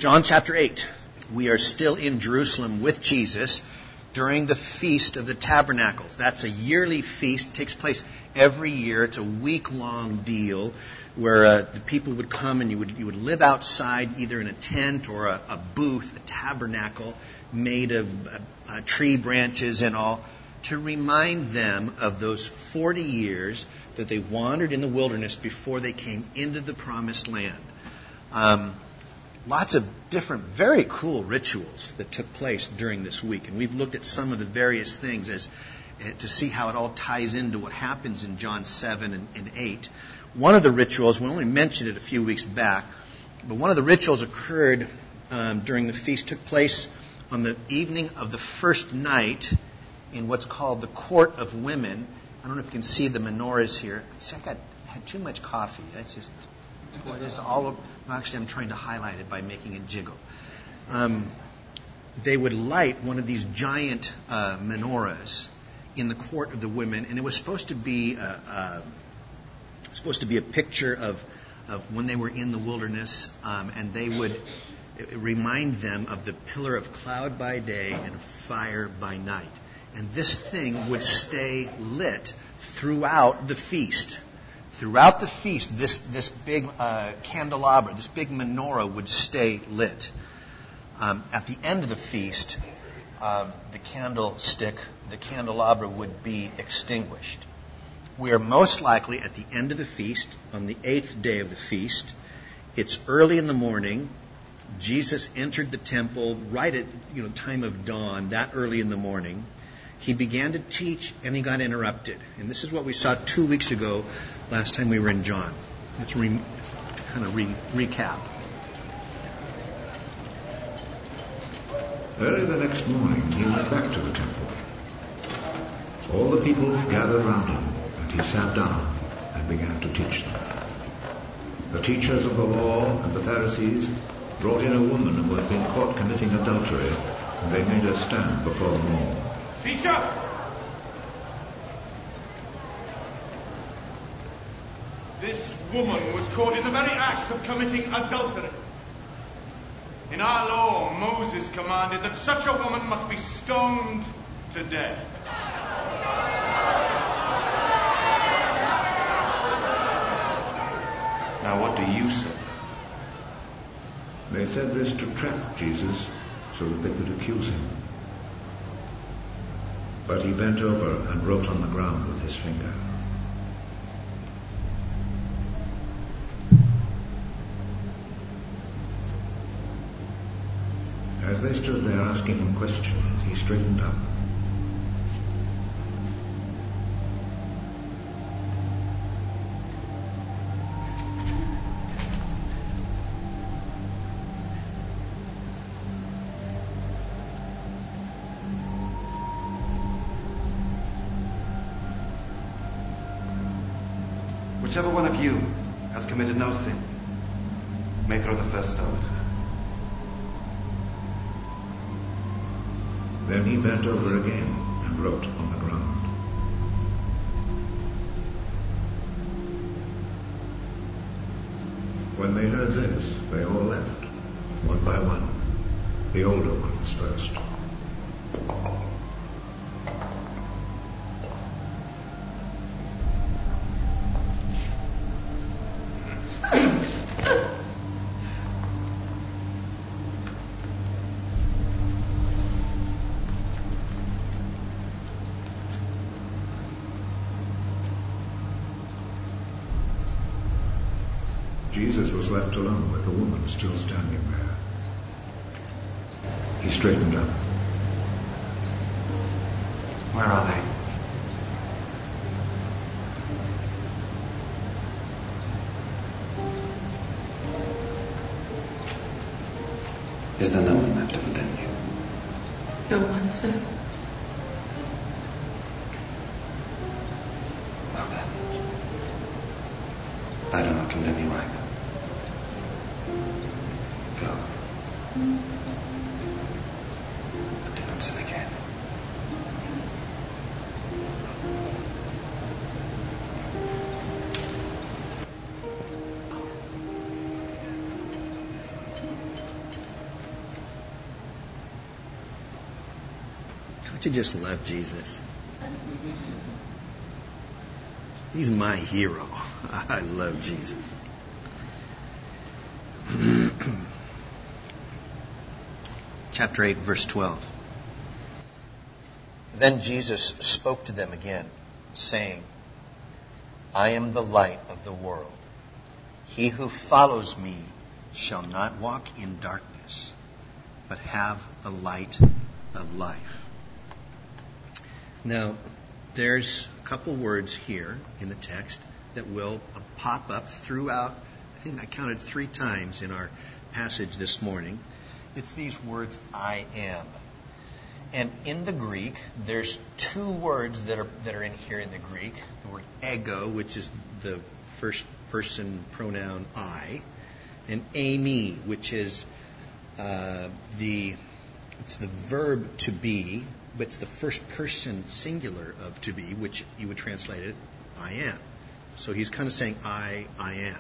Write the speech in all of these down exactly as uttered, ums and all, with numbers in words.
John chapter eight. We are still in Jerusalem with Jesus during the Feast of the Tabernacles. That's a yearly feast. It takes place every year. It's a week-long deal where uh, the people would come and you would you would live outside either in a tent or a, a booth, a tabernacle made of uh, uh, tree branches and all, to remind them of those forty years that they wandered in the wilderness before they came into the promised land. Um, lots of different, very cool rituals that took place during this week. And we've looked at some of the various things as uh, to see how it all ties into what happens in John seven and, and eight. One of the rituals, we only mentioned it a few weeks back, but one of the rituals occurred um, during the feast, took place on the evening of the first night in what's called the Court of Women. I don't know if you can see the menorahs here. See, I got had too much coffee. That's just, boy, this all over. Actually, I'm trying to highlight it by making it jiggle. Um, they would light one of these giant uh, menorahs in the Court of the Women, and it was supposed to be a, a, supposed to be a picture of, of when they were in the wilderness, um, and they would remind them of the pillar of cloud by day and fire by night. And this thing would stay lit throughout the feast. Throughout the feast, this, this big uh, candelabra, this big menorah would stay lit. Um, at the end of the feast, um, the candlestick, the candelabra would be extinguished. We are most likely at the end of the feast, on the eighth day of the feast. It's early in the morning. Jesus entered the temple right at you know time of dawn, that early in the morning. He began to teach, and he got interrupted. And this is what we saw two weeks ago, last time we were in John. Let's re, kind of re, recap. Early the next morning, he went back to the temple. All the people gathered round him, and he sat down and began to teach them. The teachers of the law and the Pharisees brought in a woman who had been caught committing adultery, and they made her stand before them all. Teacher! This woman was caught in the very act of committing adultery. In our law, Moses commanded that such a woman must be stoned to death. Now what do you say? They said this to trap Jesus so that they could accuse him. But he bent over and wrote on the ground with his finger. As they stood there asking him questions, he straightened up. Whichever one of you has committed no sin may throw the first stone. Then he bent over again and wrote on the ground. When they heard this, they all left, one by one. The older ones first. Jesus was left alone with the woman still standing there. He straightened up. Where are they? Is there no one left to condemn you? No one, sir. Well then, I do not condemn you either. Go. But do not sin again. Don't you just love Jesus? He's my hero. I love Jesus. Chapter eight, verse twelve. Then Jesus spoke to them again, saying, I am the light of the world. He who follows me shall not walk in darkness, but have the light of life. Now, there's a couple words here in the text that will pop up throughout. I think I counted three times in our passage this morning. It's these words, I am. And in the Greek, there's two words that are that are in here in the Greek. The word ego, which is the first person pronoun I, and eimi, which is uh, the it's the verb to be, but it's the first person singular of to be, which you would translate it, I am. So he's kind of saying, I, I am.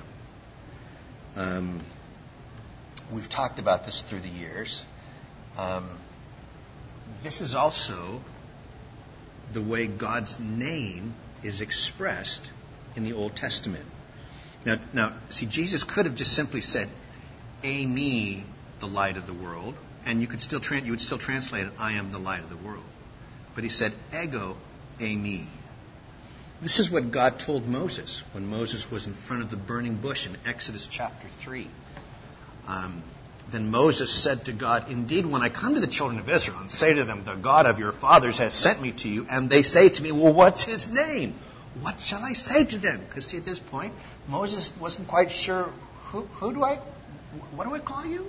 Um, we've talked about this through the years. Um, this is also the way God's name is expressed in the Old Testament. Now, now, see, Jesus could have just simply said, "Eimi, the light of the world," and you could still tra- you would still translate it, "I am the light of the world." But he said, "Ego, eimi." This is what God told Moses when Moses was in front of the burning bush in Exodus chapter three. Um, then Moses said to God, "Indeed, when I come to the children of Israel and say to them, 'The God of your fathers has sent me to you,' and they say to me, 'Well, what's his name?' What shall I say to them?" Because see, at this point, Moses wasn't quite sure, who, who do I, what do I call you?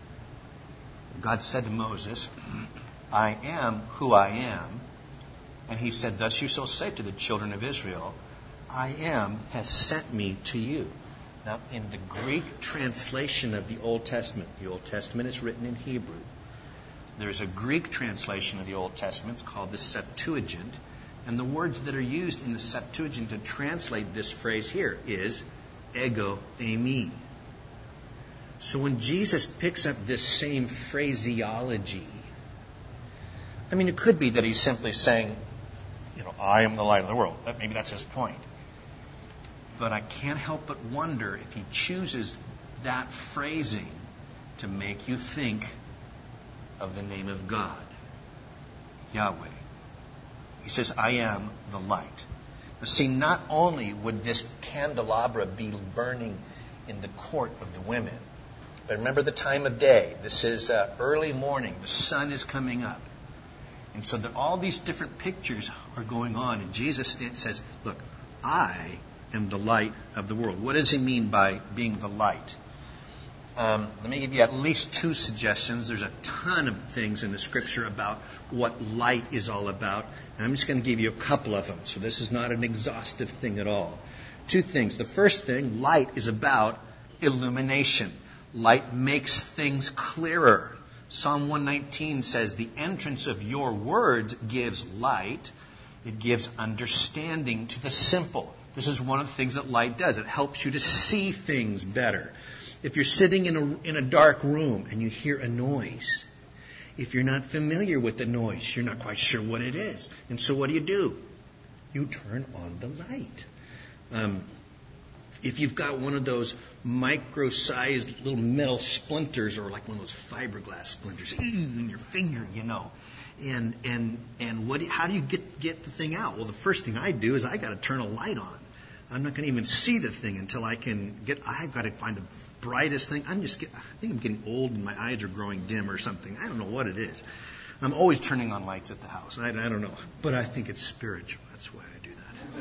God said to Moses, "I am who I am." And he said, "Thus you shall say to the children of Israel, 'I am has sent me to you.'" Now, in the Greek translation of the Old Testament, the Old Testament is written in Hebrew. There's a Greek translation of the Old Testament. It's called the Septuagint. And the words that are used in the Septuagint to translate this phrase here is ego eimi. So when Jesus picks up this same phraseology, I mean, it could be that he's simply saying, you know, "I am the light of the world." That, maybe that's his point. But I can't help but wonder if he chooses that phrasing to make you think of the name of God, Yahweh. He says, "I am the light." Now, see, not only would this candelabra be burning in the court of the women, but remember the time of day. This is uh, early morning. The sun is coming up. And so that all these different pictures are going on. And Jesus says, look, I am the light of the world. What does he mean by being the light? Um, let me give you at least two suggestions. There's a ton of things in the Scripture about what light is all about. And I'm just going to give you a couple of them. So this is not an exhaustive thing at all. Two things. The first thing, light is about illumination. Light makes things clearer. Psalm one nineteen says, "The entrance of your words gives light. It gives understanding to the simple." This is one of the things that light does. It helps you to see things better. If you're sitting in a, in a dark room and you hear a noise, if you're not familiar with the noise, you're not quite sure what it is. And so what do you do? You turn on the light. Um, if you've got one of those micro-sized little metal splinters, or like one of those fiberglass splinters in your finger, you know, and and and what? How do you get get the thing out? Well, the first thing I do is I got to turn a light on. I'm not going to even see the thing until I can get. I've got to find the brightest thing. I'm just. Get, I think I'm getting old and my eyes are growing dim or something. I don't know what it is. I'm always turning on lights at the house. I, I don't know, but I think it's spiritual. That's why I do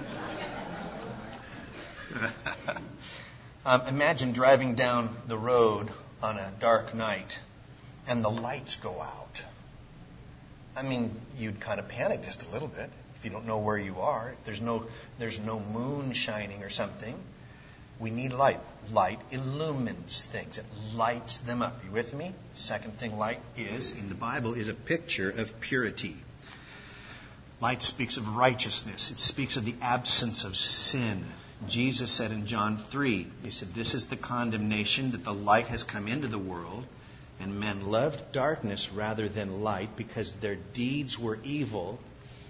that. um, imagine driving down the road on a dark night and the lights go out. I mean, you'd kind of panic just a little bit if you don't know where you are. There's no, there's no moon shining or something. We need light. Light illumines things. It lights them up. You with me? The second thing light is, in the Bible, is a picture of purity. Light speaks of righteousness. It speaks of the absence of sin. Jesus said in John three, he said, "This is the condemnation, that the light has come into the world, And men loved darkness rather than light because their deeds were evil.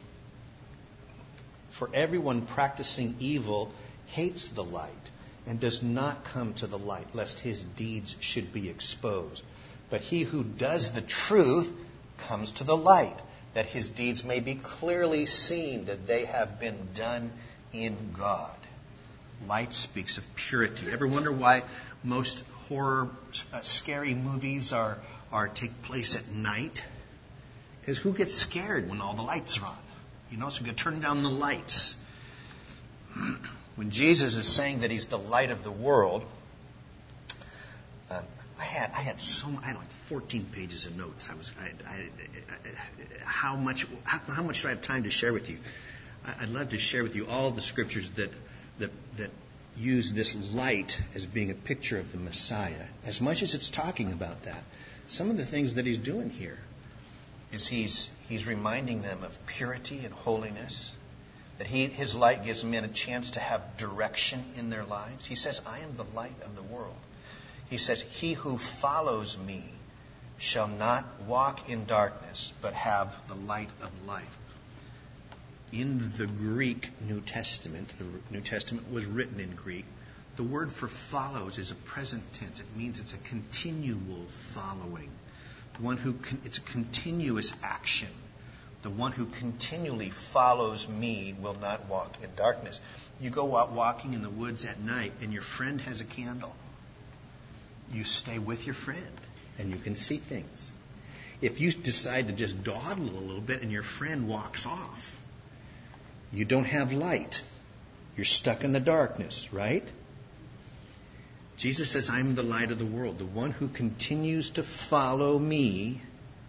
For everyone practicing evil hates the light and does not come to the light, lest his deeds should be exposed. But he who does the truth comes to the light, that his deeds may be clearly seen, that they have been done in God. Light speaks of purity. Ever wonder why most horror, uh, scary movies are, are take place at night? Because who gets scared when all the lights are on? You know, so you can turn down the lights. When Jesus is saying that he's the light of the world, uh, I had I had so I had like fourteen pages of notes. I was I, I, I, how much how, how much do I have time to share with you? I'd love to share with you all the scriptures that that that use this light as being a picture of the Messiah. As much as it's talking about that, some of the things that he's doing here is he's he's reminding them of purity and holiness. That he, his light gives men a chance to have direction in their lives. He says, I am the light of the world. He says, he who follows me shall not walk in darkness, but have the light of life. In the Greek New Testament, the New Testament was written in Greek, the word for follows is a present tense. It means it's a continual following. The one who con- it's a continuous action. The one who continually follows me will not walk in darkness. You go out walking in the woods at night and your friend has a candle. You stay with your friend and you can see things. If you decide to just dawdle a little bit and your friend walks off, you don't have light. You're stuck in the darkness, right? Jesus says, I'm the light of the world. The one who continues to follow me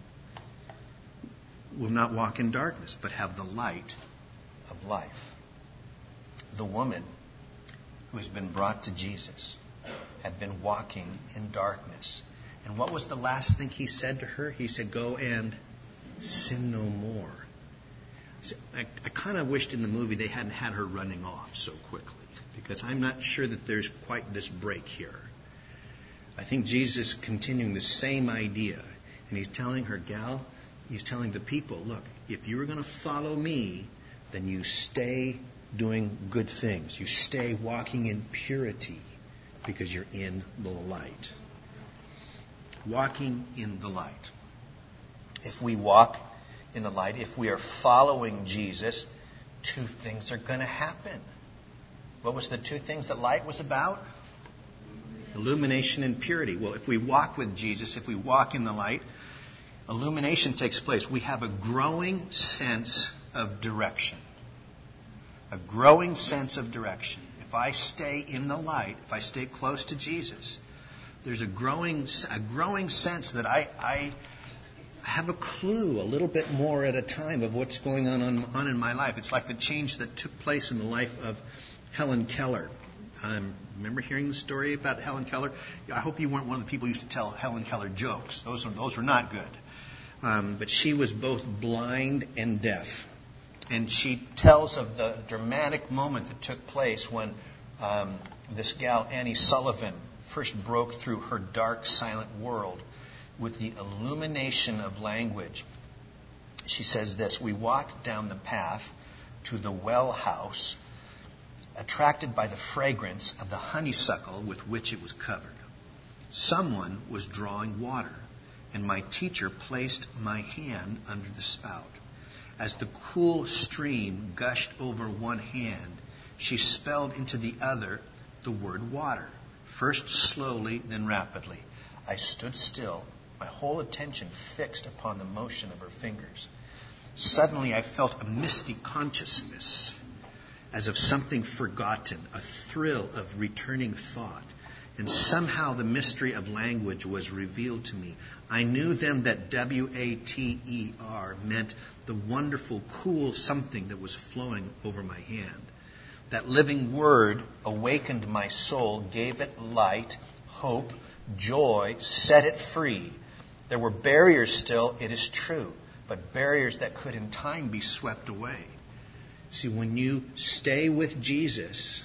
will not walk in darkness, but have the light of life. The woman who has been brought to Jesus had been walking in darkness. And what was the last thing he said to her? He said, go and sin no more. I, I kind of wished in the movie they hadn't had her running off so quickly, because I'm not sure that there's quite this break here. I think Jesus is continuing the same idea. And he's telling her, gal, he's telling the people, look, if you were going to follow me, then you stay doing good things. You stay walking in purity because you're in the light. Walking in the light. If we walk in the light, if we are following Jesus, two things are going to happen. What was the two things that light was about? Illumination and purity. Well, if we walk with Jesus, if we walk in the light, illumination takes place. We have a growing sense of direction. A growing sense of direction. If I stay in the light, if I stay close to Jesus, there's a growing a growing sense that I, I have a clue a little bit more at a time of what's going on, on on in my life. It's like the change that took place in the life of Helen Keller. Um, remember hearing the story about Helen Keller? I hope you weren't one of the people who used to tell Helen Keller jokes. Those are, those were not good. Um, but she was both blind and deaf. And she tells of the dramatic moment that took place when um, this gal, Annie Sullivan, first broke through her dark, silent world with the illumination of language. She says this, we walked down the path to the well house, attracted by the fragrance of the honeysuckle with which it was covered. Someone was drawing water, and my teacher placed my hand under the spout. As the cool stream gushed over one hand, she spelled into the other the word water, first slowly, then rapidly. I stood still, my whole attention fixed upon the motion of her fingers. Suddenly I felt a misty consciousness, as of something forgotten, a thrill of returning thought. And somehow the mystery of language was revealed to me. I knew then that W A T E R meant the wonderful, cool something that was flowing over my hand. That living word awakened my soul, gave it light, hope, joy, set it free. There were barriers still, it is true, but barriers that could in time be swept away. See, when you stay with Jesus,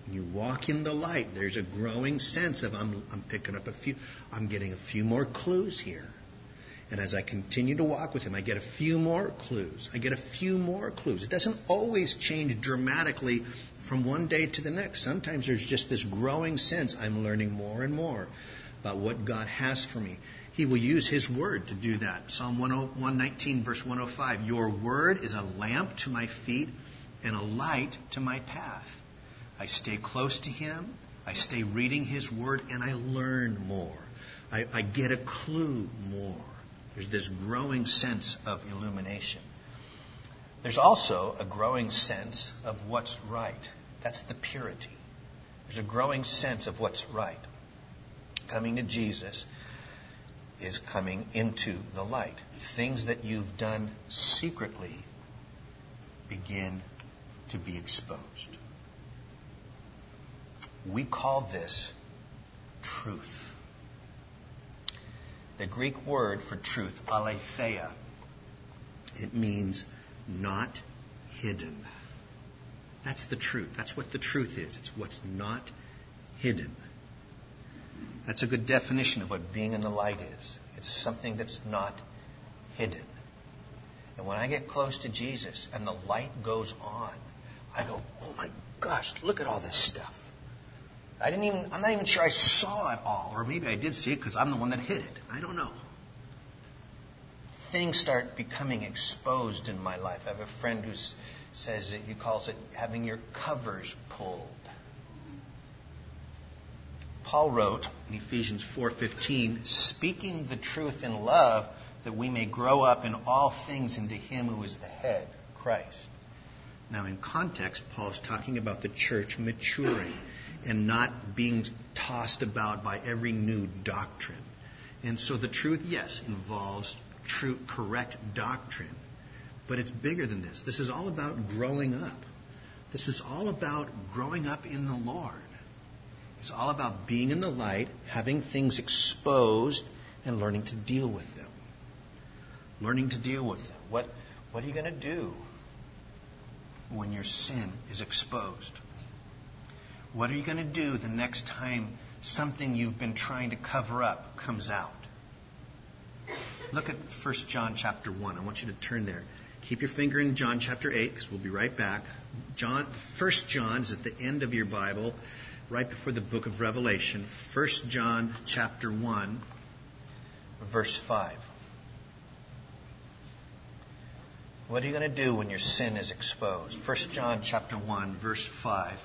When you walk in the light, there's a growing sense of I'm, I'm picking up a few, I'm getting a few more clues here. And as I continue to walk with him, I get a few more clues. I get a few more clues. It doesn't always change dramatically from one day to the next. Sometimes there's just this growing sense I'm learning more and more about what God has for me. He will use his word to do that. Psalm one nineteen, verse one oh five. Your word is a lamp to my feet and a light to my path. I stay close to him. I stay reading his word and I learn more. I, I get a clue more. There's this growing sense of illumination. There's also a growing sense of what's right. That's the purity. There's a growing sense of what's right. Coming to Jesus is coming into the light. Things that you've done secretly begin to be exposed. We call this truth. The Greek word for truth, aletheia, it means not hidden. That's the truth. That's what the truth is. It's what's not hidden. That's a good definition of what being in the light is. It's something that's not hidden. And when I get close to Jesus and the light goes on, I go, oh my gosh, look at all this stuff. I didn't even, I'm not even sure I saw it all. Or maybe I did see it because I'm the one that hid it. I don't know. Things start becoming exposed in my life. I have a friend who says it, he calls it having your covers pulled. Paul wrote in Ephesians four fifteen, speaking the truth in love, that we may grow up in all things into him who is the head, Christ. Now in context, Paul's talking about the church maturing and not being tossed about by every new doctrine. And so the truth, yes, involves true, correct doctrine. But it's bigger than this. This is all about growing up. This is all about growing up in the Lord. It's all about being in the light, having things exposed, and learning to deal with them. Learning to deal with them. What, what are you going to do when your sin is exposed? What are you going to do the next time something you've been trying to cover up comes out? Look at First John chapter one. I want you to turn there. Keep your finger in John chapter eight, because we'll be right back. John, First John is at the end of your Bible, right before the book of Revelation. First John chapter one, verse five. What are you going to do when your sin is exposed? First John chapter one, verse five.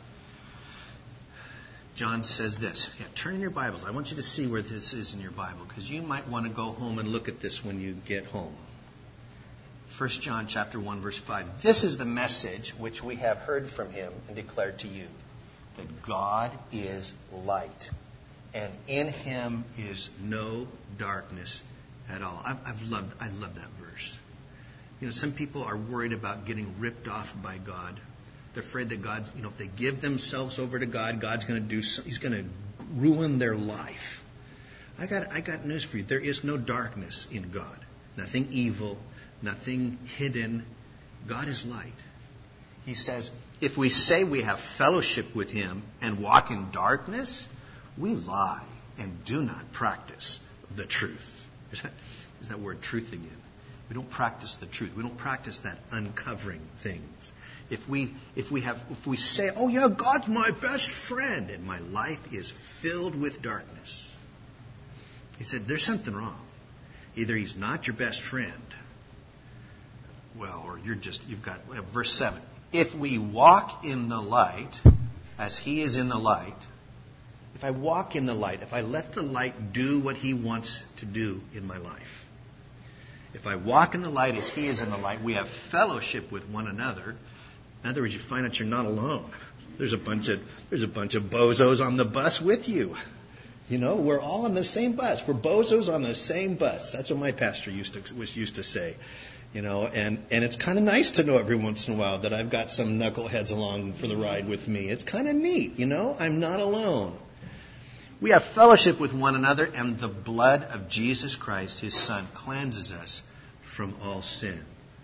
John says this. Yeah, turn in your Bibles. I want you to see where this is in your Bible, because you might want to go home and look at this when you get home. First John chapter one, verse five. This is the message which we have heard from him and declared to you, that God is light, and in him is no darkness at all. I've, I've loved, I love that verse. You know, some people are worried about getting ripped off by God. They're afraid that God's, you know, if they give themselves over to God, God's going to do, He's going to ruin their life. I got, I got news for you. There is no darkness in God. Nothing evil, nothing hidden. God is light. He says, if we say we have fellowship with him and walk in darkness, we lie and do not practice the truth. There's that word truth again. We don't practice the truth. We don't practice that uncovering things. If we if we have if we say, oh yeah, God's my best friend, and my life is filled with darkness, he said, there's something wrong. Either he's not your best friend, well, or you're just you've got uh, verse seven. If we walk in the light, as he is in the light, if I walk in the light, if I let the light do what he wants to do in my life, if I walk in the light as he is in the light, we have fellowship with one another. In other words, you find out you're not alone. There's a bunch of there's a bunch of bozos on the bus with you. You know, we're all on the same bus. We're bozos on the same bus. That's what my pastor used to was used to say. You know, and, and it's kind of nice to know every once in a while that I've got some knuckleheads along for the ride with me. It's kind of neat, you know. I'm not alone. We have fellowship with one another, and the blood of Jesus Christ, his Son, cleanses us from all sin.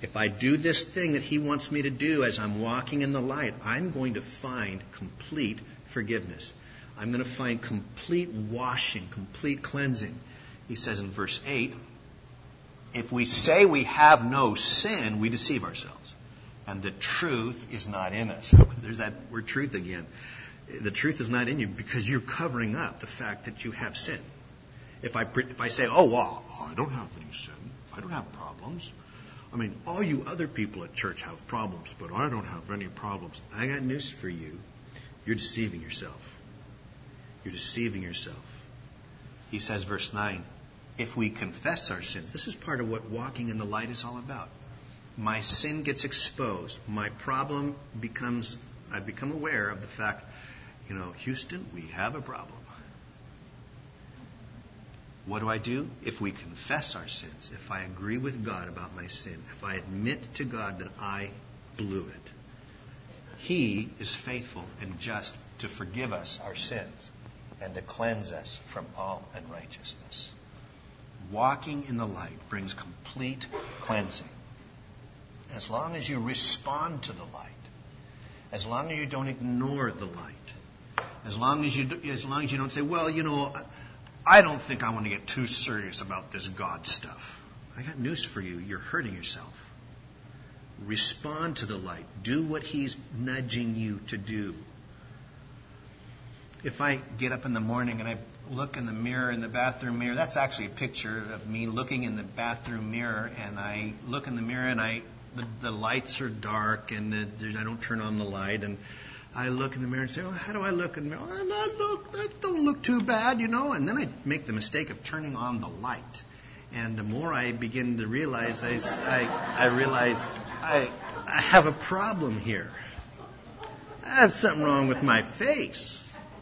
If I do this thing that he wants me to do as I'm walking in the light, I'm going to find complete forgiveness. I'm going to find complete washing, complete cleansing. He says in verse eight, if we say we have no sin, we deceive ourselves. And the truth is not in us. There's that word truth again. The truth is not in you because you're covering up the fact that you have sin. If I if I say, oh, well, I don't have any sin. I don't have problems. I mean, all you other people at church have problems, but I don't have any problems. I got news for you. You're deceiving yourself. You're deceiving yourself. He says, verse nine, if we confess our sins, this is part of what walking in the light is all about. My sin gets exposed. My problem becomes, I become aware of the fact, you know, Houston, we have a problem. What do I do? If we confess our sins, if I agree with God about my sin, if I admit to God that I blew it, He is faithful and just to forgive us our sins and to cleanse us from all unrighteousness. Walking in the light brings complete cleansing. As long as you respond to the light, as long as you don't ignore the light, as long as you as long as you don't say, well, you know, I don't think I want to get too serious about this God stuff. I got news for you. You're hurting yourself. Respond to the light. Do what He's nudging you to do. If I get up in the morning and I look in the mirror, in the bathroom mirror, that's actually a picture of me looking in the bathroom mirror, and I look in the mirror and I the, the lights are dark and the, I don't turn on the light, and I look in the mirror and say, oh, how do I look in the mirror? Oh, I, look, I don't look too bad, you know. And then I make the mistake of turning on the light. And the more I begin to realize, I, I, I realize I, I have a problem here. I have something wrong with my face.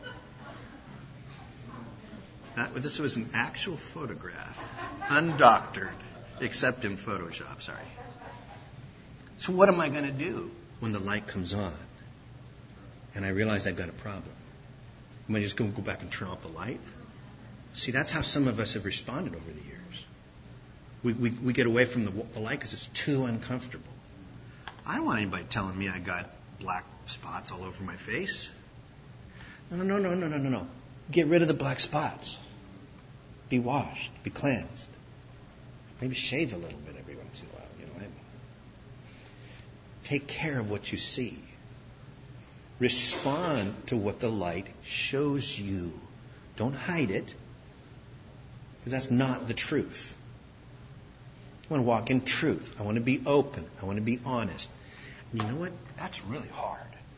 That, this was an actual photograph, undoctored, except in Photoshop, sorry. So what am I going to do when the light comes on? And I realize I've got a problem. Am I just going to go back and turn off the light? See, that's how some of us have responded over the years. We we, we get away from the, the light because it's too uncomfortable. I don't want anybody telling me I got black spots all over my face. No, no, no, no, no, no, no. Get rid of the black spots. Be washed. Be cleansed. Maybe shave a little bit every once in a while. You know, take care of what you see. Respond to what the light shows you. Don't hide it, because that's not the truth. I want to walk in truth. I want to be open. I want to be honest. And you know what? That's really hard.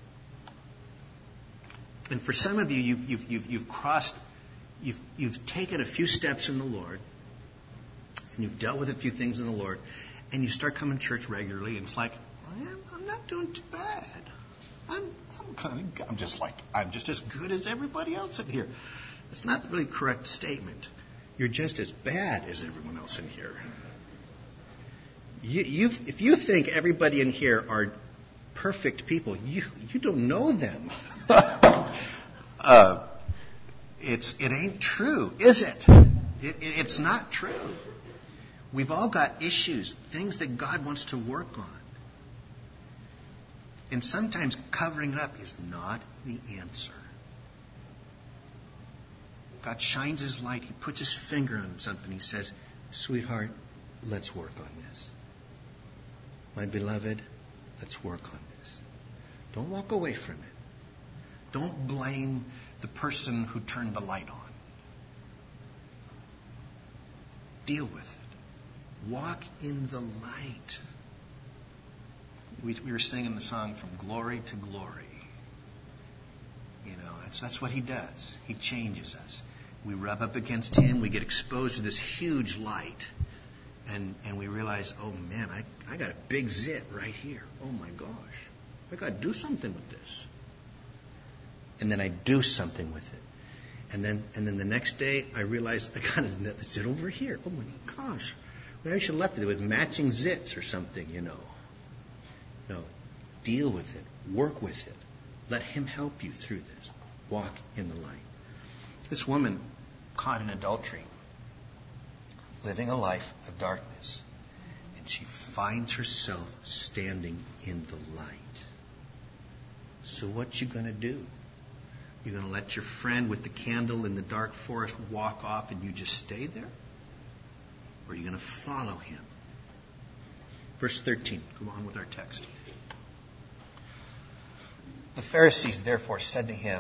And for some of you, you've you've you've, you've crossed, you've you've taken a few steps in the Lord, and you've dealt with a few things in the Lord, and you start coming to church regularly, and it's like, well, I'm not doing too bad. I'm I'm kind of I'm just like I'm just as good as everybody else in here. That's not the really correct statement. You're just as bad as everyone else in here. You, you've, if you think everybody in here are perfect people, you you don't know them. uh, it's it ain't true, is it? it? It's not true. We've all got issues, things that God wants to work on. And sometimes covering it up is not the answer. God shines His light. He puts His finger on something. He says, sweetheart, let's work on this. My beloved, let's work on this. Don't walk away from it. Don't blame the person who turned the light on. Deal with it. Walk in the light. We, we were singing the song From Glory to Glory. You know, that's, that's what He does. He changes us. We rub up against Him. We get exposed to this huge light. And and we realize, oh man, I, I got a big zit right here. Oh my gosh. I got to do something with this. And then I do something with it. And then and then the next day I realize I got a zit over here. Oh my gosh. Maybe I should have left it with matching zits or something, you know. No. Deal with it. Work with it. Let Him help you through this. Walk in the light. This woman caught in adultery, living a life of darkness. And and she finds herself standing in the light. So what you going to do? You're going to let your friend with the candle in the dark forest walk off and you just stay there? Or are you going to follow him? Verse thirteen. Go on with our text. The Pharisees therefore said to him,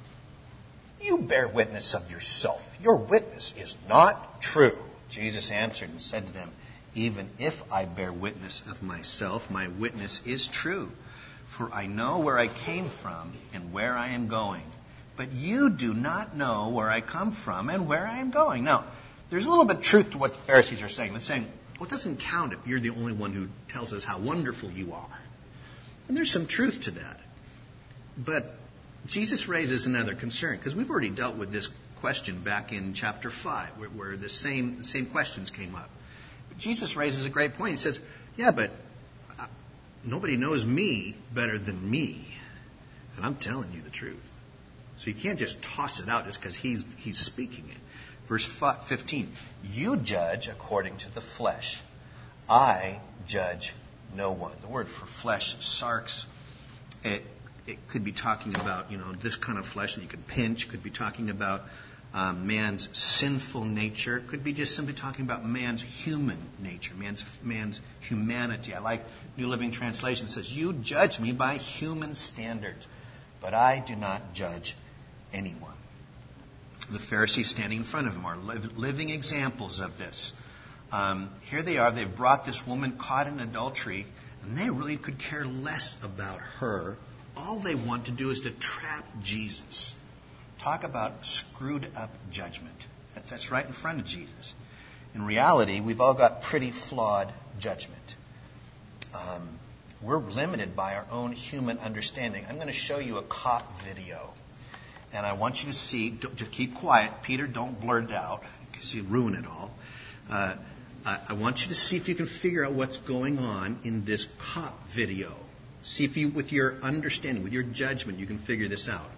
"You bear witness of yourself. Your witness is not true." Jesus answered and said to them, "Even if I bear witness of myself, my witness is true. For I know where I came from and where I am going. But you do not know where I come from and where I am going." Now, there's a little bit of truth to what the Pharisees are saying. They're saying, well, it doesn't count if you're the only one who tells us how wonderful you are. And there's some truth to that. But Jesus raises another concern, because we've already dealt with this question back in chapter five, where, where the same the same questions came up. But Jesus raises a great point. He says, yeah, but uh, nobody knows me better than me. And I'm telling you the truth. So you can't just toss it out just because he's, he's speaking it. Verse fifteen, you judge according to the flesh. I judge no one. The word for flesh, sarx, it, it could be talking about, you know, this kind of flesh that you can pinch. It could be talking about um, man's sinful nature. It could be just simply talking about man's human nature, man's man's humanity. I like New Living Translation. It says, you judge me by human standards, but I do not judge anyone. The Pharisees standing in front of him are living examples of this. Um, here they are. They've brought this woman caught in adultery, and they really could care less about her. All they want to do is to trap Jesus. Talk about screwed up judgment. That's, that's right in front of Jesus. In reality, we've all got pretty flawed judgment. Um, we're limited by our own human understanding. I'm going to show you a cop video. And I want you to see, to keep quiet. Peter, don't blurt it out, because you ruin it all. Uh, I, I want you to see if you can figure out what's going on in this cop video. See if you, with your understanding, with your judgment, you can figure this out.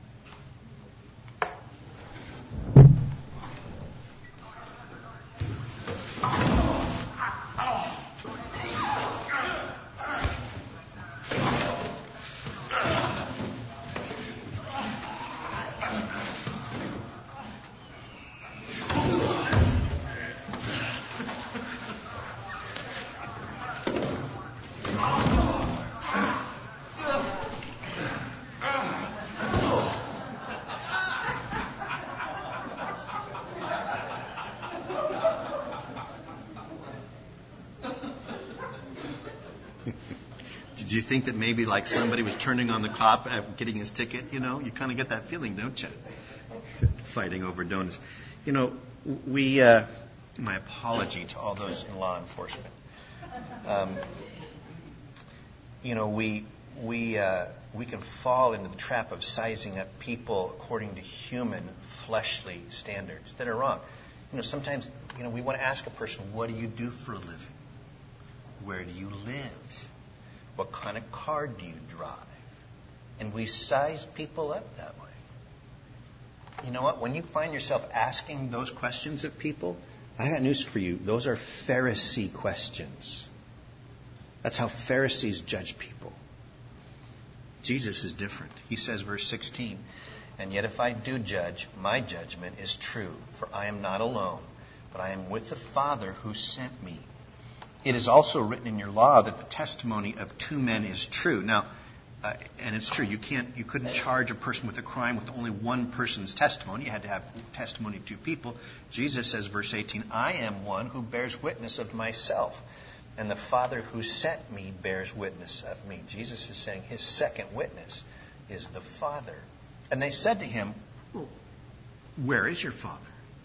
Did you think that maybe like somebody was turning on the cop uh, getting his ticket? You know, you kind of get that feeling, don't you? Fighting over donuts. You know, we, uh, my apology to all those in law enforcement. Um, you know, we, we, uh, we can fall into the trap of sizing up people according to human, fleshly standards that are wrong. You know, sometimes, you know, we want to ask a person, what do you do for a living? Where do you live? What kind of car do you drive? And we size people up that way. You know what? When you find yourself asking those questions of people, I got news for you. Those are Pharisee questions. That's how Pharisees judge people. Jesus is different. He says, verse sixteen, and yet if I do judge, my judgment is true, for I am not alone, but I am with the Father who sent me. It is also written in your law that the testimony of two men is true. Now, uh, and it's true. You can't, you couldn't charge a person with a crime with only one person's testimony. You had to have testimony of two people. Jesus says, verse eighteen, I am one who bears witness of myself, and the Father who sent me bears witness of me. Jesus is saying his second witness is the Father. And they said to him, well, where is your Father?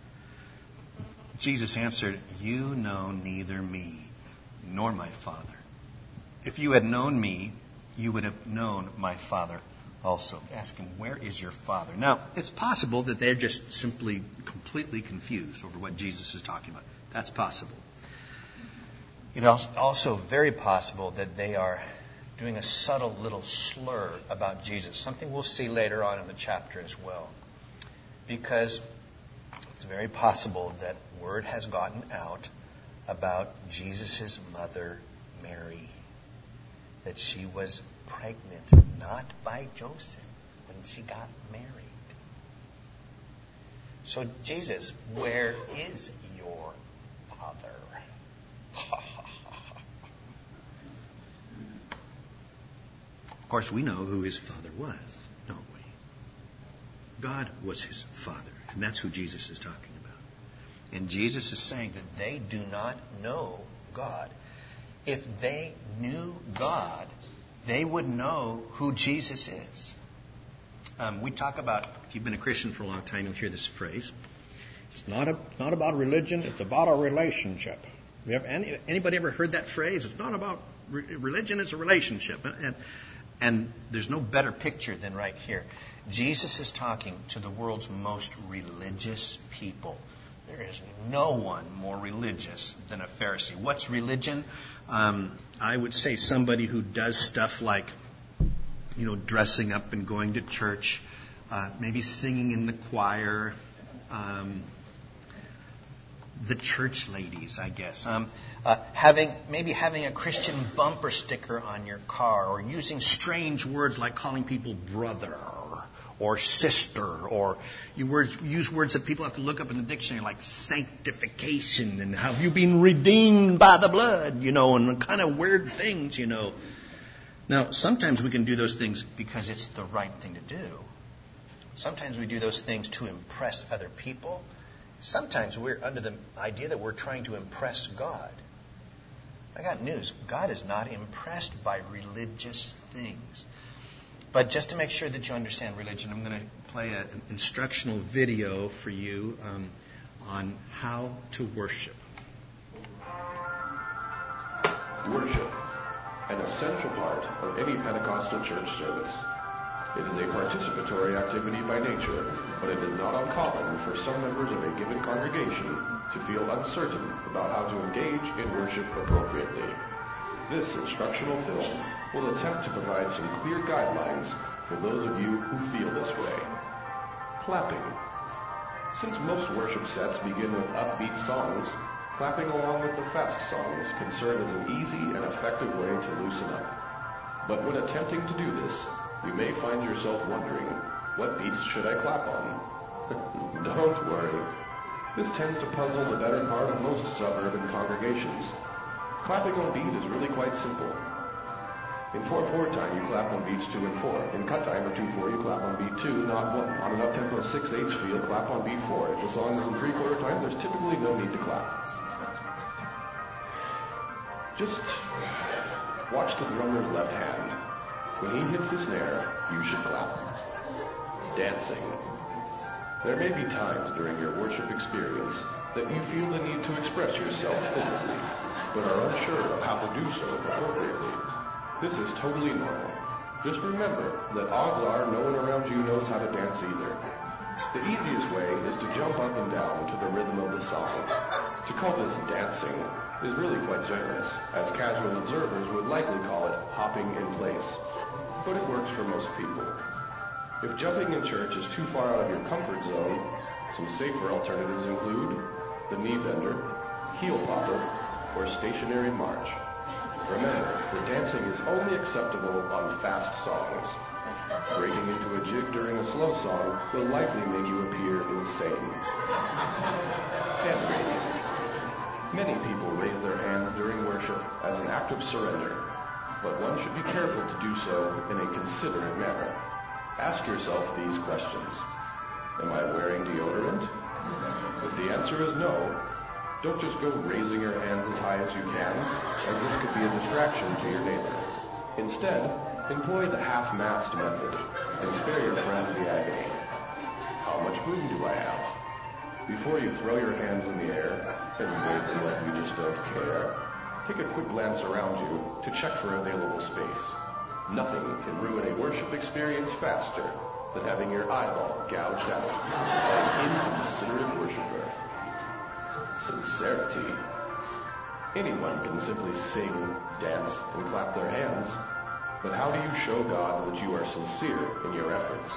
Jesus answered, you know neither me nor my Father. If you had known me, you would have known my Father also. Ask him, where is your Father? Now, it's possible that they're just simply completely confused over what Jesus is talking about. That's possible. It's also very possible that they are doing a subtle little slur about Jesus, something we'll see later on in the chapter as well. Because it's very possible that word has gotten out about Jesus' mother, Mary, that she was pregnant not by Joseph when she got married. So, Jesus, where is your father? Of course, we know who his father was, don't we? God was his father, and that's who Jesus is talking about. And Jesus is saying that they do not know God. If they knew God, they would know who Jesus is. Um, we talk about, if you've been a Christian for a long time, you'll hear this phrase. It's not a, not about religion, it's about a relationship. You ever, any, anybody ever heard that phrase? It's not about re- religion, it's a relationship. And, and, and there's no better picture than right here. Jesus is talking to the world's most religious people. There is no one more religious than a Pharisee. What's religion? Um, I would say somebody who does stuff like, you know, dressing up and going to church, uh, maybe singing in the choir, um, the church ladies, I guess. Um, uh, having maybe having a Christian bumper sticker on your car, or using strange words like calling people brother or sister, or you words, use words that people have to look up in the dictionary, like sanctification and have you been redeemed by the blood, you know, and kind of weird things, you know. Now, sometimes we can do those things because it's the right thing to do. Sometimes we do those things to impress other people. Sometimes we're under the idea that we're trying to impress God. I got news. God is not impressed by religious things. But just to make sure that you understand religion, I'm going to play a, an instructional video for you um, on how to worship. Worship, an essential part of any Pentecostal church service. It is a participatory activity by nature, but it is not uncommon for some members of a given congregation to feel uncertain about how to engage in worship appropriately. This instructional film will attempt to provide some clear guidelines for those of you who feel this way. Clapping. Since most worship sets begin with upbeat songs, clapping along with the fast songs can serve as an easy and effective way to loosen up. But when attempting to do this, you may find yourself wondering, what beats should I clap on? Don't worry. This tends to puzzle the better part of most suburban congregations. Clapping on beat is really quite simple. In four four time, you clap on beats two and four. In cut time or two four, you clap on beat two, not one. On an up-tempo six eighths feel, clap on beat four. If the song is in three quarter time, there's typically no need to clap. Just watch the drummer's left hand. When he hits the snare, you should clap. Dancing. There may be times during your worship experience that you feel the need to express yourself physically, but are unsure of how to do so appropriately. This is totally normal. Just remember that odds are no one around you knows how to dance either. The easiest way is to jump up and down to the rhythm of the song. To call this dancing is really quite generous, as casual observers would likely call it hopping in place. But it works for most people. If jumping in church is too far out of your comfort zone, some safer alternatives include the knee bender, heel popper, or stationary march. Remember, the dancing is only acceptable on fast songs. Breaking into a jig during a slow song will likely make you appear insane. Hand raising. Many people raise their hands during worship as an act of surrender, but one should be careful to do so in a considerate manner. Ask yourself these questions. Am I wearing deodorant? If the answer is no, don't just go raising your hands as high as you can, as this could be a distraction to your neighbor. Instead, employ the half-mast method and spare your friend the agony. How much room do I have? Before you throw your hands in the air and wave them like you just don't care, take a quick glance around you to check for available space. Nothing can ruin a worship experience faster than having your eyeball gouged out by an inconsiderate worshiper. Sincerity. Anyone can simply sing, dance, and clap their hands, but how do you show God that you are sincere in your efforts?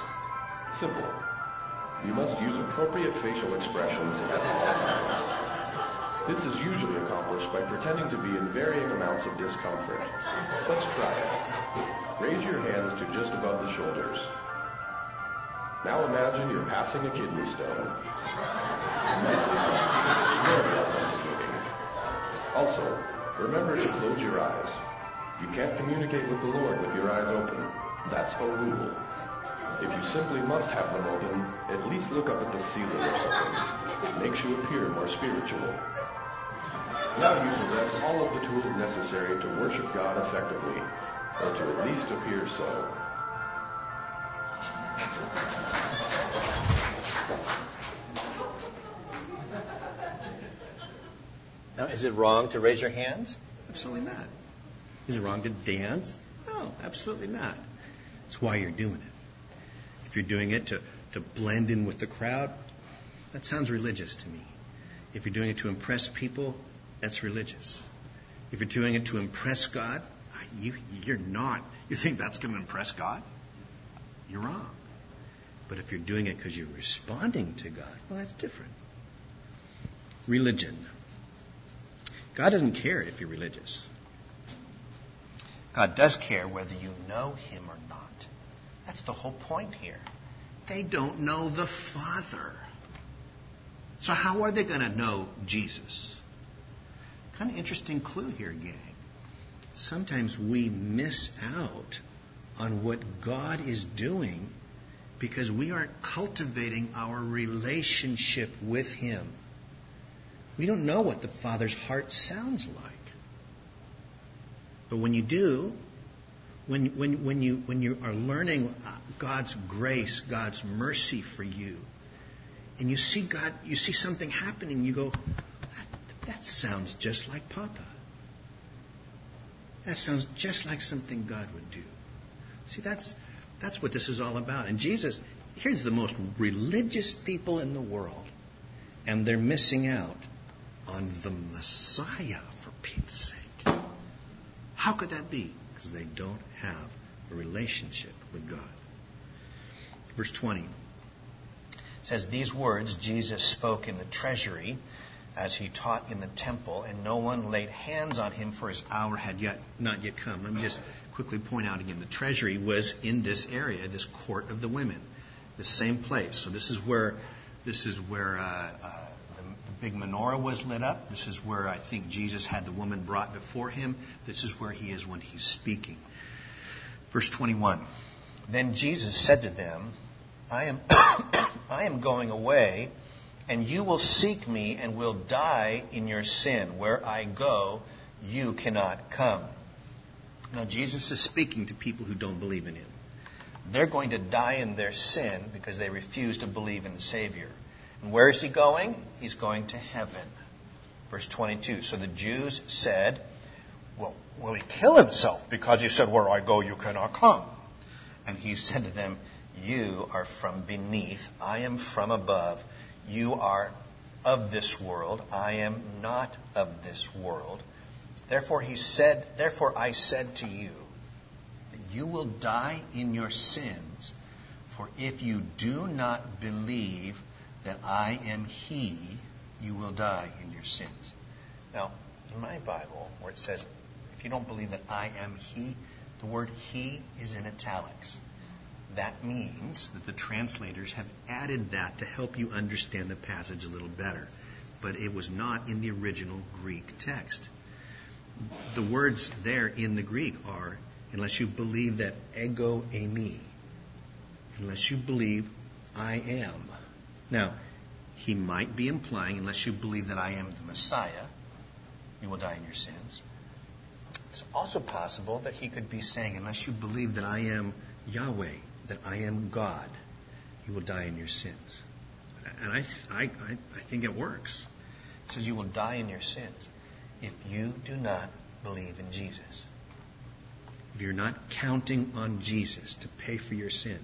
Simple. You must use appropriate facial expressions at all times. This is usually accomplished by pretending to be in varying amounts of discomfort. Let's try it. Raise your hands to just above the shoulders. Now imagine you're passing a kidney stone. Nicely done. Very authenticating. Also, remember to close your eyes. You can't communicate with the Lord with your eyes open. That's a rule. If you simply must have them open, at least look up at the ceiling or something. It makes you appear more spiritual. Now you possess all of the tools necessary to worship God effectively, or to at least appear so. Now, is it wrong to raise your hands? Absolutely not. Is it wrong to dance? No, absolutely not. It's why you're doing it. If you're doing it to, to blend in with the crowd, that sounds religious to me. If you're doing it to impress people, that's religious. If you're doing it to impress God, you, you're not. You think that's going to impress God? You're wrong. But if you're doing it because you're responding to God, well, that's different. Religion. God doesn't care if you're religious. God does care whether you know Him or not. That's the whole point here. They don't know the Father. So how are they going to know Jesus? Kind of interesting clue here, gang. Sometimes we miss out on what God is doing because we aren't cultivating our relationship with Him. We don't know what the Father's heart sounds like. But when you do, when, when, when, you, when you are learning God's grace, God's mercy for you, and you see God, you see something happening, you go, that, that sounds just like Papa. That sounds just like something God would do. See, that's that's what this is all about. And Jesus, here's the most religious people in the world, and they're missing out on the Messiah, for Pete's sake. How could that be? Because they don't have a relationship with God. Verse twenty says, these words Jesus spoke in the treasury as he taught in the temple, and no one laid hands on him, for his hour had yet not yet come. Let me just quickly point out again, the treasury was in this area, this court of the women, the same place. So this is where this is where uh, uh, the, the big menorah was lit up. This is where I think Jesus had the woman brought before him. This is where he is when he's speaking. Verse twenty-one. Then Jesus said to them, I am I am going away, and you will seek me and will die in your sin. Where I go, you cannot come. Now, Jesus is speaking to people who don't believe in Him. They're going to die in their sin because they refuse to believe in the Savior. And where is He going? He's going to heaven. Verse twenty-two. So the Jews said, well, will He kill Himself because He said, where I go, you cannot come? And He said to them, you are from beneath, I am from above. You are of this world, I am not of this world. Therefore he said, therefore I said to you, that you will die in your sins, for if you do not believe that I am He, you will die in your sins. Now, in my Bible, where it says, if you don't believe that I am He, the word He is in italics. That means that the translators have added that to help you understand the passage a little better. But it was not in the original Greek text. The words there in the Greek are, unless you believe that ego eimi, unless you believe I am. Now, he might be implying, unless you believe that I am the Messiah, you will die in your sins. It's also possible that he could be saying, unless you believe that I am Yahweh, that I am God, you will die in your sins. And I, th- I, I, I think it works. It says you will die in your sins if you do not believe in Jesus. If you're not counting on Jesus to pay for your sins,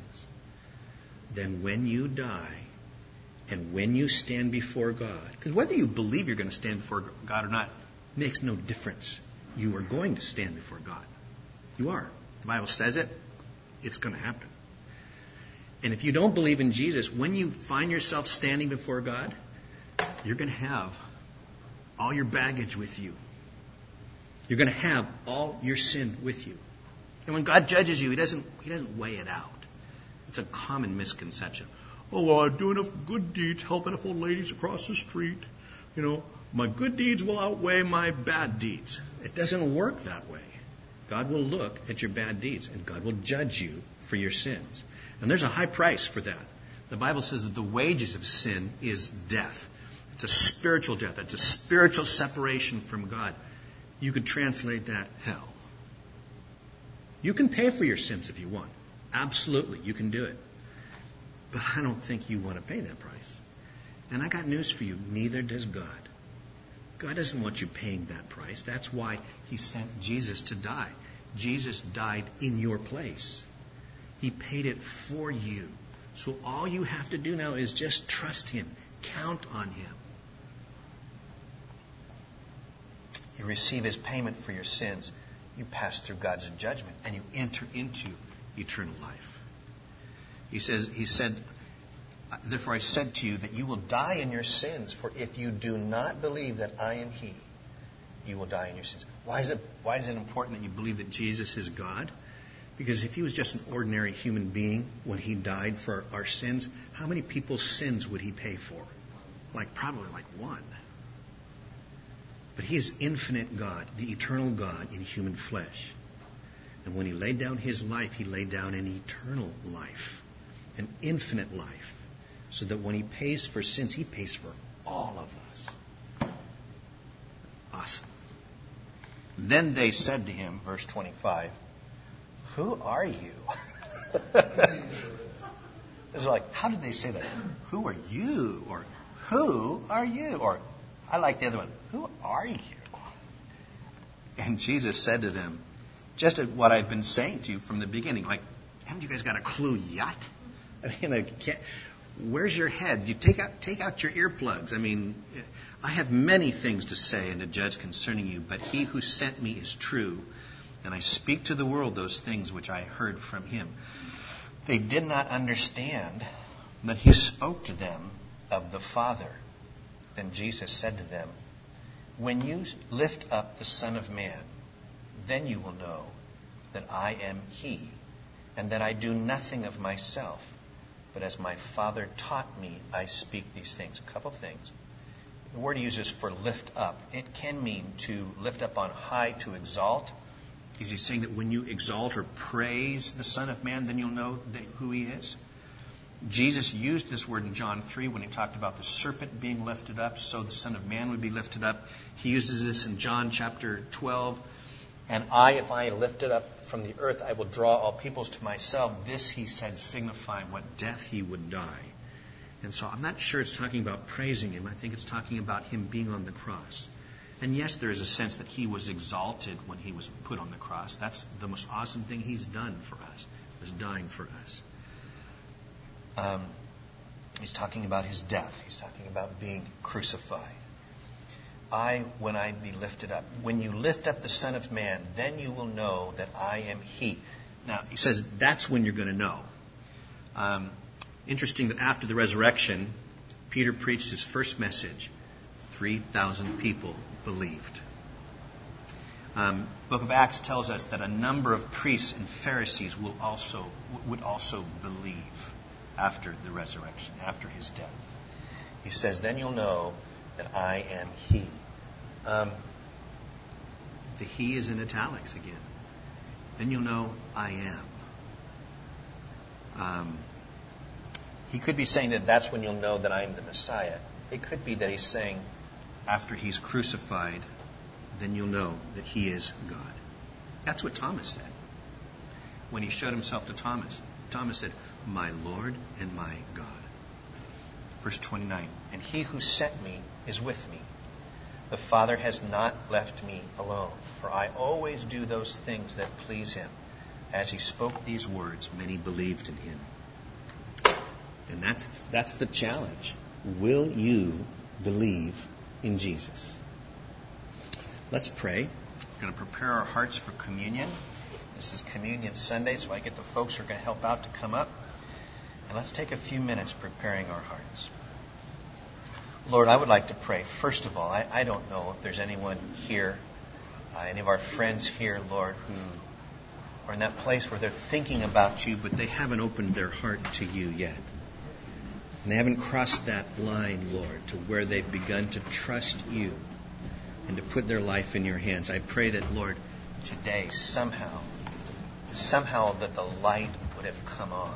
then when you die and when you stand before God, because whether you believe you're going to stand before God or not makes no difference. You are going to stand before God. You are. The Bible says it. It's going to happen. And if you don't believe in Jesus, when you find yourself standing before God, you're going to have all your baggage with you. You're going to have all your sin with you. And when God judges you, He doesn't, He doesn't weigh it out. It's a common misconception. Oh, well, I do enough good deeds, helping enough old ladies across the street. You know, my good deeds will outweigh my bad deeds. It doesn't work that way. God will look at your bad deeds, and God will judge you for your sins. And there's a high price for that. The Bible says that the wages of sin is death. It's a spiritual death. It's a spiritual separation from God. You could translate that hell. You can pay for your sins if you want. Absolutely, you can do it. But I don't think you want to pay that price. And I got news for you. Neither does God. God doesn't want you paying that price. That's why He sent Jesus to die. Jesus died in your place. He paid it for you. So all you have to do now is just trust Him. Count on Him. You receive His payment for your sins. You pass through God's judgment and you enter into eternal life. He says, He said, therefore I said to you that you will die in your sins, for if you do not believe that I am He, you will die in your sins. Why is it, why is it important that you believe that Jesus is God? Because if He was just an ordinary human being when He died for our sins, how many people's sins would He pay for? Like probably like one. But He is infinite God, the eternal God in human flesh. And when He laid down His life, He laid down an eternal life, an infinite life, so that when He pays for sins, He pays for all of us. Awesome. Then they said to Him, verse twenty-five, who are you? It's like, how did they say that? Who are you? Or who are you? Or I like the other one. Who are you? And Jesus said to them, just what I've been saying to you from the beginning. Like, haven't you guys got a clue yet? I mean, I can't, where's your head? You take out take out your earplugs. I mean, I have many things to say and to judge concerning you, but He who sent me is true, and I speak to the world those things which I heard from Him. They did not understand that He spoke to them of the Father. Then Jesus said to them, when you lift up the Son of Man, then you will know that I am He, and that I do nothing of myself, but as my Father taught me, I speak these things. A couple things. The word He uses for lift up, it can mean to lift up on high, to exalt. Is He saying that when you exalt or praise the Son of Man, then you'll know that who He is? Jesus used this word in John three when He talked about the serpent being lifted up, so the Son of Man would be lifted up. He uses this in John chapter twelve. And I, if I lift it up from the earth, I will draw all peoples to myself. This, He said, signifying what death He would die. And so I'm not sure it's talking about praising Him. I think it's talking about Him being on the cross. And yes, there is a sense that He was exalted when He was put on the cross. That's the most awesome thing He's done for us, was dying for us. Um, he's talking about His death. He's talking about being crucified. I, when I be lifted up. When you lift up the Son of Man, then you will know that I am He. Now, He says that's when you're going to know. Um, interesting that after the resurrection, Peter preached his first message. three thousand people believed. Um, the book of Acts tells us that a number of priests and Pharisees will also would also believe after the resurrection, after His death. He says, then you'll know that I am He. Um, the He is in italics again. Then you'll know I am. Um, he could be saying that that's when you'll know that I am the Messiah. It could be that He's saying after He's crucified, then you'll know that He is God. That's what Thomas said. When He showed Himself to Thomas, Thomas said, my Lord and my God. Verse twenty-nine, and He who sent me is with me. The Father has not left me alone, for I always do those things that please Him. As He spoke these words, many believed in Him. And that's that's the challenge. Will you believe in Jesus? Let's pray. We're going to prepare our hearts for communion. This is Communion Sunday, so I get the folks who are going to help out to come up. And let's take a few minutes preparing our hearts. Lord, I would like to pray. First of all, I, I don't know if there's anyone here, uh, any of our friends here, Lord, who are in that place where they're thinking about you, but they haven't opened their heart to you yet. And they haven't crossed that line, Lord, to where they've begun to trust you and to put their life in your hands. I pray that, Lord, today somehow, somehow that the light would have come on.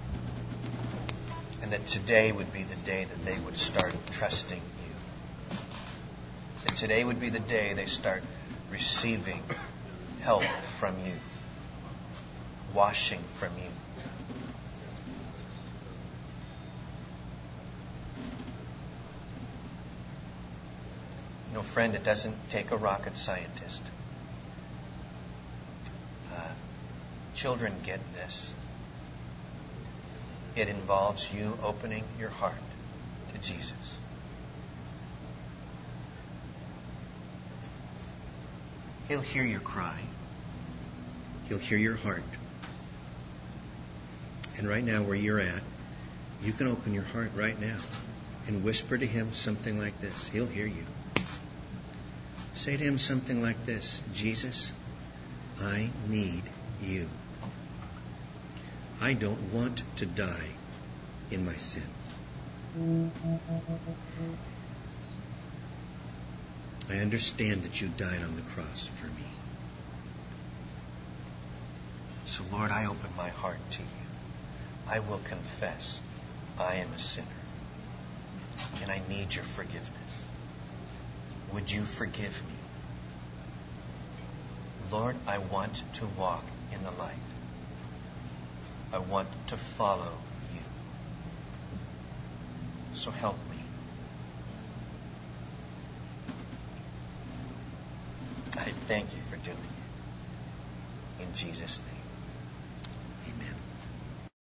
And that today would be the day that they would start trusting you. That today would be the day they start receiving help from you, washing from you. You know, friend, it doesn't take a rocket scientist. Uh, children get this. It involves you opening your heart to Jesus. He'll hear your cry. He'll hear your heart. And right now, where you're at, you can open your heart right now and whisper to him something like this. He'll hear you. Say to him something like this: Jesus, I need you. I don't want to die in my sins. I understand that you died on the cross for me. So, Lord, I open my heart to you. I will confess I am a sinner, and I need your forgiveness. Would you forgive me? Lord, I want to walk in the light. I want to follow you. So help me. I thank you for doing it. In Jesus' name.